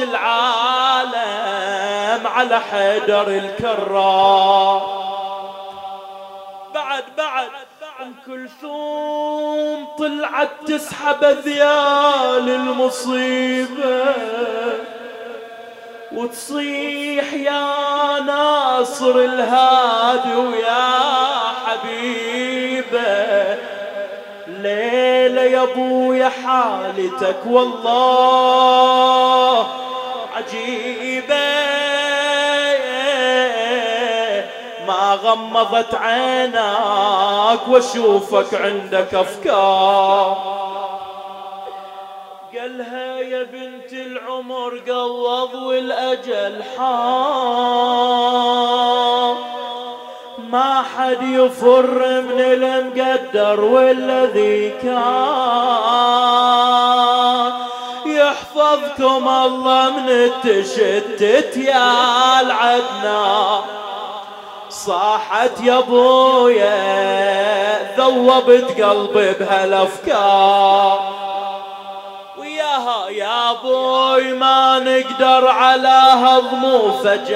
العالم على حيدر الكرار. بعد أم كلثوم طلعت تسحب ذيال المصيبة، وتصيح يا ناصر الهادي ويا حبيبه، ليلة يا ابويا حالتك والله عجيبة، ما غمضت عيناك واشوفك عندك افكار. قالها يا بنت العمر قوض والاجل حار، ما حد يفر من المقدر والذي كان، يحفظكم الله من التشتت يا العدنان. صاحت يا ابويا ذوبت قلبي بهالافكار، وياها يا ابوي ما نقدر على هضم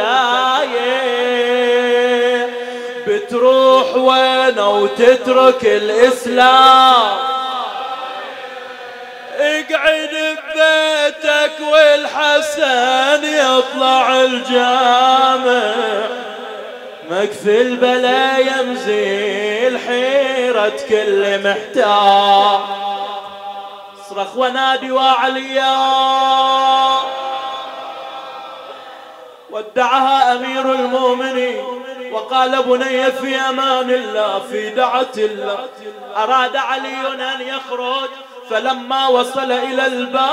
فجايه، بتروح وين وتترك الاسلام، اقعد ببيتك والحسن يطلع الجامع، مكفي البلايا مزيل حيرة كل محتار. صرخ ونادي وعليا، ودعها أمير المؤمنين وقال بني في أمان الله في دعة الله. أراد علي أن يخرج، فلما وصل إلى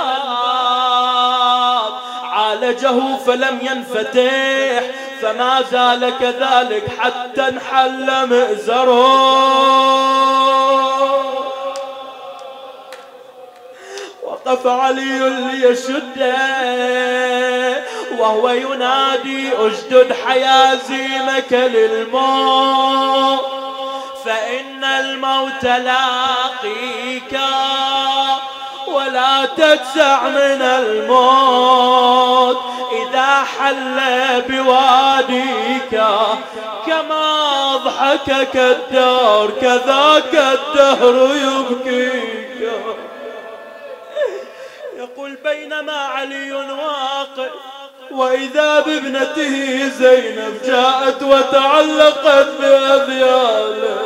الباب عالجه فلم ينفتح، فما زال كذلك حتى انحل مئزره. وقف علي ليشده وهو ينادي اشدد حيازيمك للموت فإن الموت لاقيك ولا تجزع من الموت إذا حل بواديك كما أضحكك الدار كذاك الدهر يبكيك. يقول بينما علي واقف وإذا بابنته زينب جاءت وتعلقت بأذياله.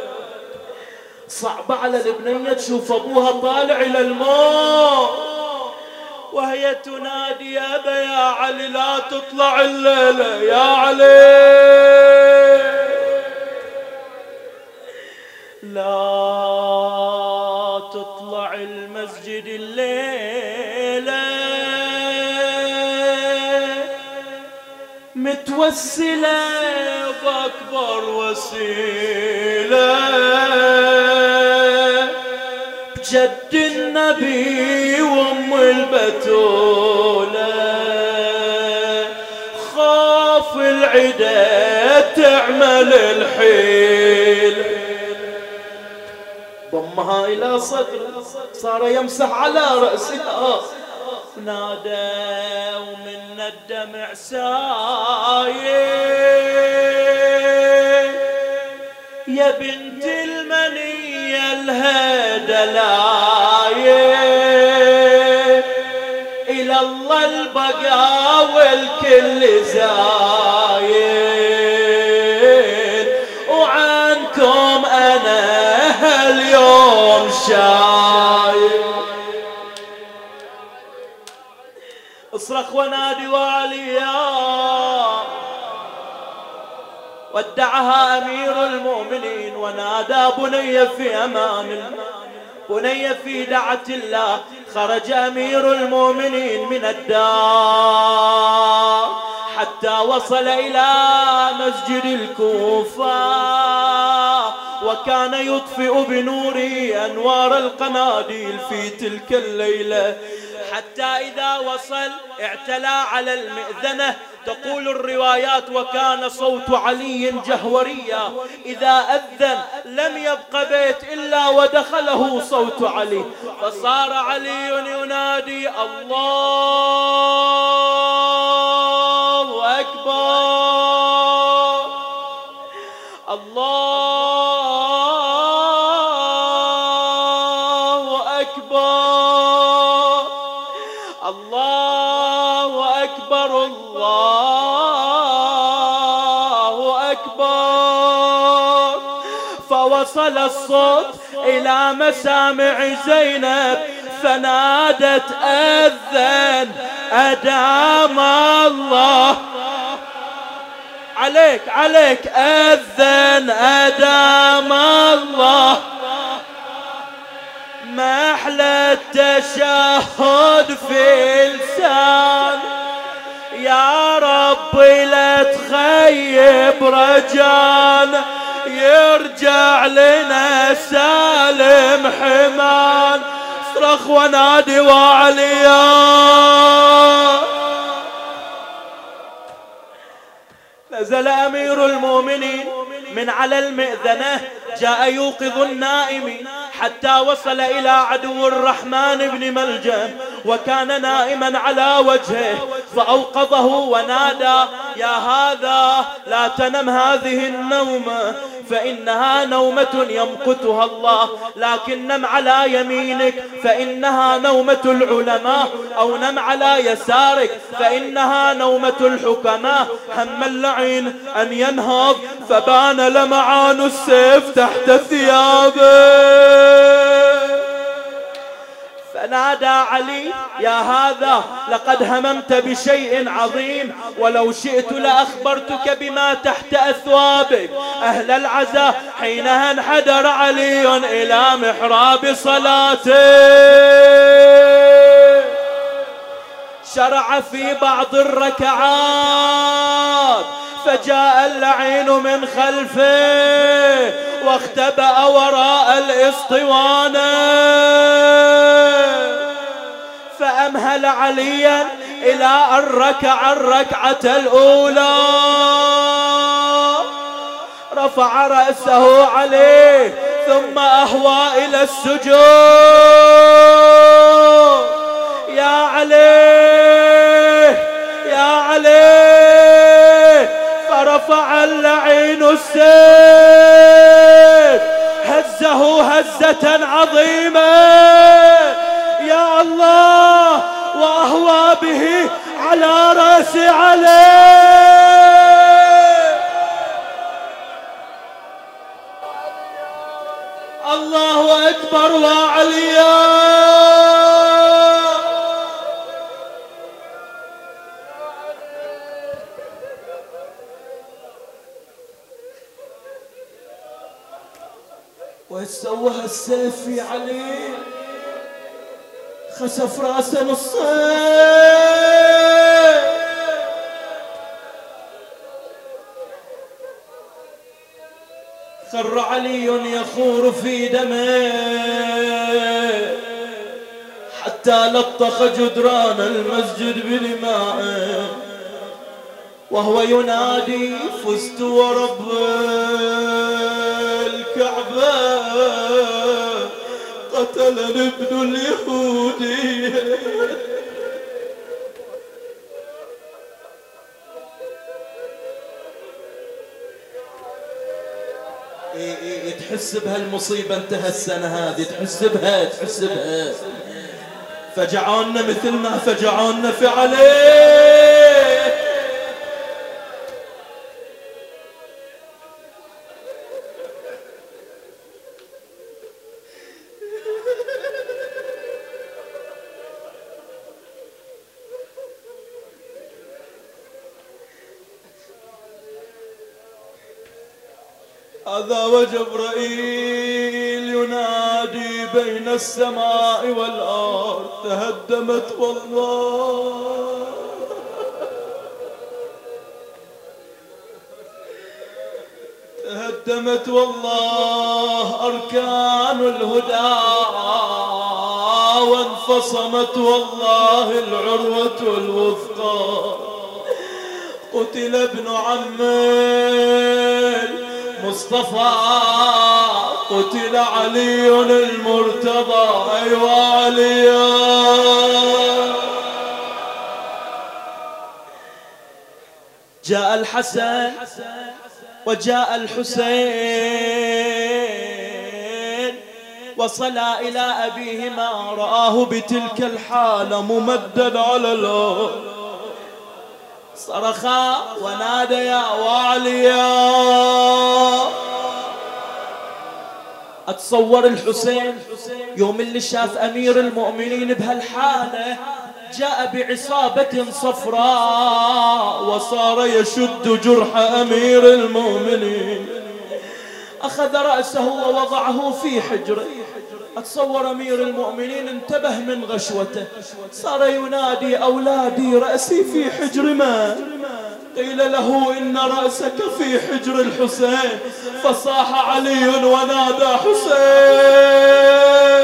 صعب على الابنية تشوف أبوها طالع إلى الموت وهي تنادي أبا يا علي لا تطلع الليلة يا علي لا تطلع المسجد الليلة متوسلة بأكبر وسيلة بجد النبي وأم البتولة خاف العدا تعمل الحيل. ضمها إلى صدره صار يمسح على رأسها نادى ومن الدمع سايل يا بنت المنية الهدلاية إلى الله البقاء والكل زايل وعنكم أنا هاليوم شايل. اصرخ ونادي وعليا ودعها أمير المؤمنين ونادى بني في أمان الله بني في دعة الله. خرج أمير المؤمنين من الدار حتى وصل إلى مسجد الكوفة وكان يطفئ بنوره أنوار القناديل في تلك الليلة حتى إذا وصل اعتلى على المئذنة. تقول الروايات وكان صوت علي جهوريا إذا أذن لم يبق بيت إلا ودخله صوت علي فصار علي ينادي الله أكبر الله أكبر الله أكبر الله أكبر. فوصل الصوت إلى مسامع زينب فنادت أذن أدام الله عليك عليك أذن أدام الله ما أحلى التشهد في لسان يا ربي لا تخيب رجال يرجع لنا سالم حمان. صرخ ونادي وعليا. نزل أمير المؤمنين من على المئذنة جاء يوقظ النائم حتى وصل إلى عدو الرحمن بن ملجم وكان نائما على وجهه فأوقظه ونادى يا هذا لا تنم هذه النومة فإنها نومة يمقتها الله لكن نم على يمينك فإنها نومة العلماء أو نم على يسارك فإنها نومة الحكماء. هم اللعين أن ينهض فبان لمعان السيف تحت ثيابه فنادى علي يا هذا لقد هممت بشيء عظيم ولو شئت لأخبرتك بما تحت أثوابك. أهل العزاء حينها انحدر علي إلى محراب صلاته شرع في بعض الركعات فجاء اللعين من خلفه واختبأ وراء الاسطوانة فأمهل عليا إلى أن ركع الركعة الأولى، رفع رأسه عليه ثم أهوى إلى السجود. يا علي يا علي، فرفع اللعين السيف هزه هزة عظيمة يا الله، وأهوى به على رأس علي. الله أكبر وعليا. وسوى السيف في علي، خسف راسه نصين، خر علي يخور في دمه حتى لطخ جدران المسجد بدمائه، وهو ينادي فزت ورب الكعبة قتلني ابن اليهودي. تحس بهالمصيبة انتهى السنة هذه، تحس بها تحس بها. فجعونا مثل ما فجعونا في عليه. هذا وجبرائيل ينادي بين السماء والأرض تهدمت والله، تهدمت والله أركان الهدى، وانفصمت والله العروة الوثقى. قتل ابن عمي مصطفى، قتل علي المرتضى. أيوة علي. جاء الحسن وجاء الحسين، وصلا إلى أبيهما، رآه بتلك الحالة ممدد على الأرض، صرخا وناديا وعليا. اتصور الحسين يوم اللي شاف امير المؤمنين بهالحالة جاء بعصابة صفراء وصار يشد جرح امير المؤمنين، اخذ رأسه ووضعه في حجره. اتصور امير المؤمنين انتبه من غشوته، صار ينادي اولادي رأسي في حجر من؟ قيل له إن رأسك في حجر الحسين، فصاح علي ونادى حسين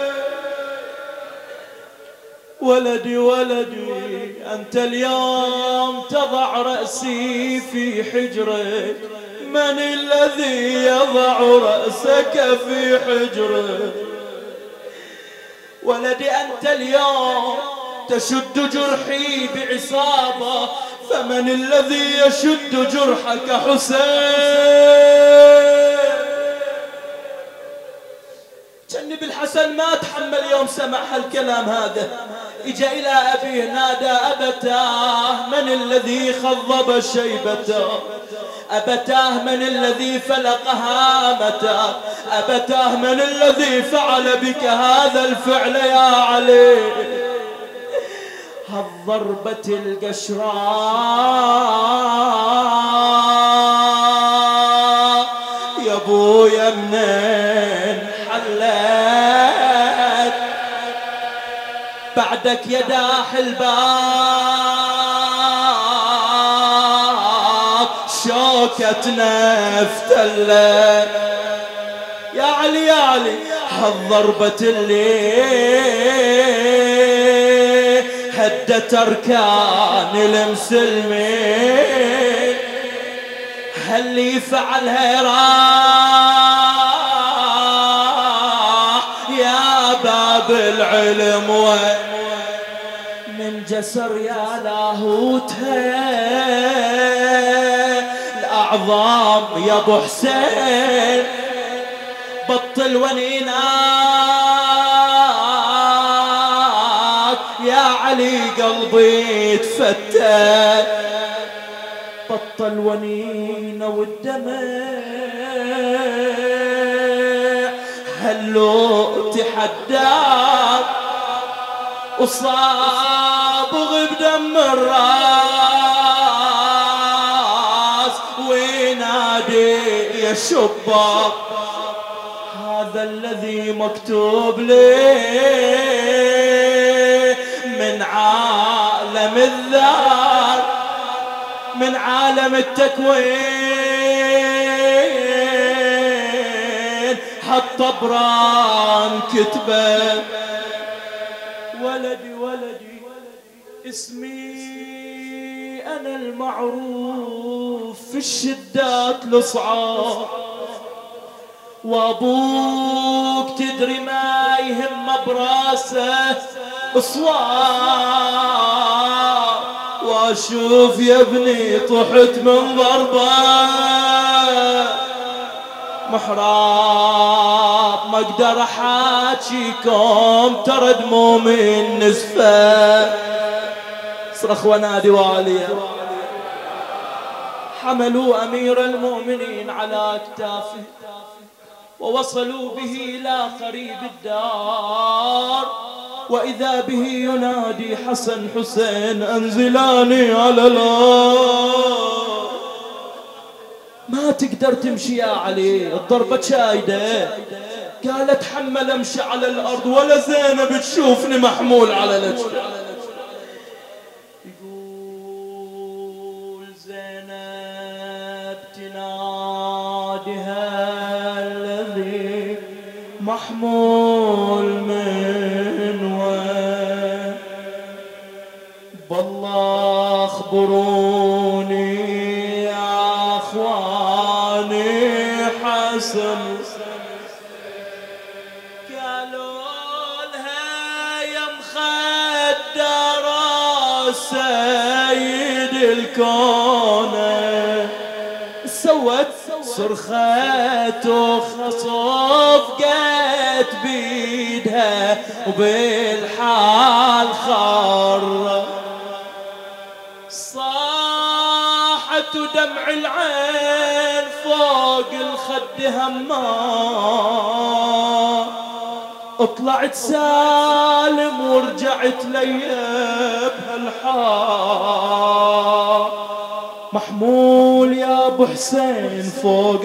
ولدي ولدي، أنت اليوم تضع رأسي في حجرك، من الذي يضع رأسك في حجرك؟ ولدي أنت اليوم تشد جرحي بعصابة، فمن الذي يشد جرحك حسين؟ جنب الحسن ما تحمل يوم سمع هالكلام هذا، اجا الى ابيه نادى ابتاه من الذي خضب شيبته؟ ابتاه من الذي فلق هامته؟ ابتاه من الذي فعل بك هذا الفعل يا علي؟ هالضربة القشراء يا ابويا منين حلت؟ بعدك يا داح الباب شوكتنا افتلت. يا علي يا علي، هالضربة اللي هدت أركان المسلمين، هاللي فعلها راح يا باب العلم من جسر يا لاهوتها الأعظام يا ابو حسين، بطل ونيناك يا علي قلبي تفتت، بطل ونينا والدمع هلو تحداك وصابغ بدم الراس وينادي يا شباك هذا الذي مكتوب لي من عالم الذات من عالم التكوين، حط بران كتبه ولدي ولدي اسمي أنا المعروف في الشدات الصعاب، وابوك تدري ما يهم براسه صواب، واشوف يا ابني طحت من ضربه محراب، ما اقدر احاكيكم ترى دمومي النزفه، صرخ ونادي واليا حملوا امير المؤمنين على اكتافه ووصلوا به إلى قريب الدار، وإذا به ينادي حسن حسين أنزلاني على الأرض، ما تقدر تمشي يا علي الضربة شايدة، قال اتحمل امشي على الأرض ولا زينب تشوفني محمول على الأجل. يقول زينب تناديها محمول من وين، بالله اخبروني يا اخواني حسن، قالوا لها يا مخدر سيد الكون، سوت صرخت وصفقت بيدها وبالحال خر، صاحت ودمع العين فوق الخد هما، طلعت سالم ورجعت لي بهالحال، محمول يا ابو حسين فوق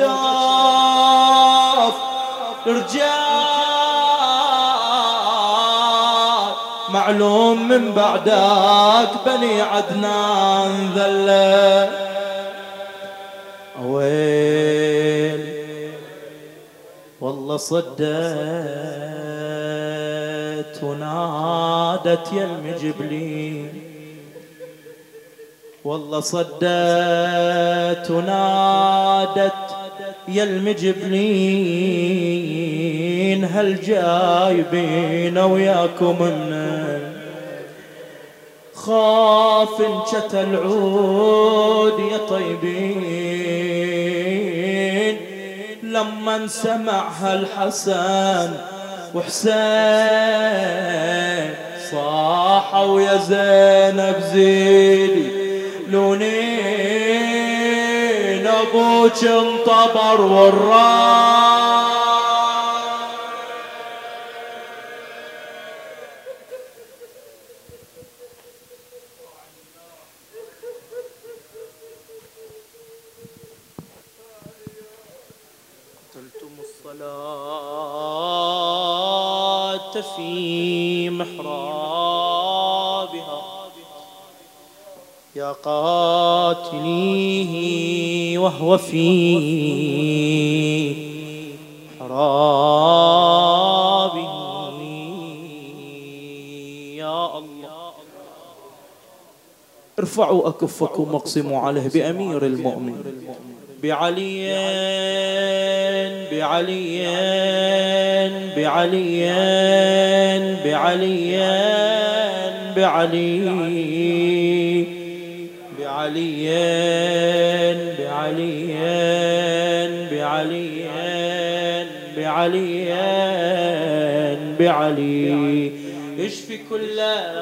اجتاف رجال، معلوم من بعدك بني عدنان ذله، ويل والله صدت ونادت يا المجبلين، والله صدت ونادت يا المجبلين، هل جايبين وياكم من خاف انشت العود يا طيبين، لما سمعها الحسن وحسين صاحوا يا زينب زيدي لونين ابوك انطبر والراس، قتلتم الصلاة في محرابها يا قاتليه وهو في حرابه، يا الله ارفعوا أكفكم واقسموا عليه بأمير المؤمنين بعلي بعلي بعلي بعلي بعلي بعلي بعلي بعلي بعلي بعلي اشفي كل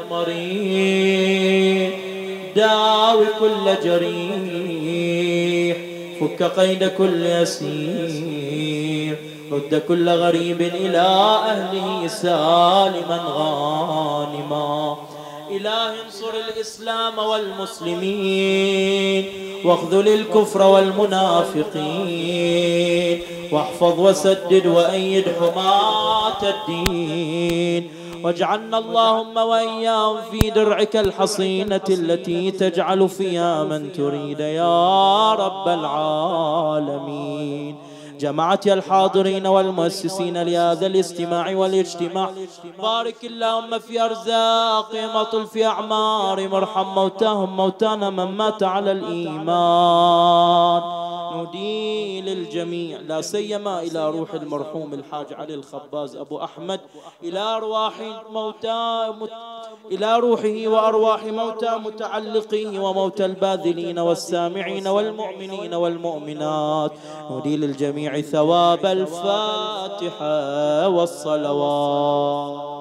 مريض داوي كل جريح فك قيد كل أسير رد كل غريب إلى أهله سالما غانما إله انصر الإسلام والمسلمين واخذل الكفر والمنافقين واحفظ وسدد وأيد حماة الدين واجعلنا اللهم وإياهم في درعك الحصينة التي تجعل فيها من تريد يا رب العالمين. جماعة الحاضرين والمؤسسين لهذا الاستماع والاجتماع بارك اللهم في أرزاقهم وطل في أعمارهم وارحم موتاهم موتانا من مات على الإيمان. ندي للجميع لا سيما إلى روح المرحوم الحاج علي الخباز أبو أحمد إلى روحه وأرواح موتى متعلقيه وموتى الباذلين والسامعين والمؤمنين والمؤمنات. ندي للجميع ثواب الفاتحة والصلوات.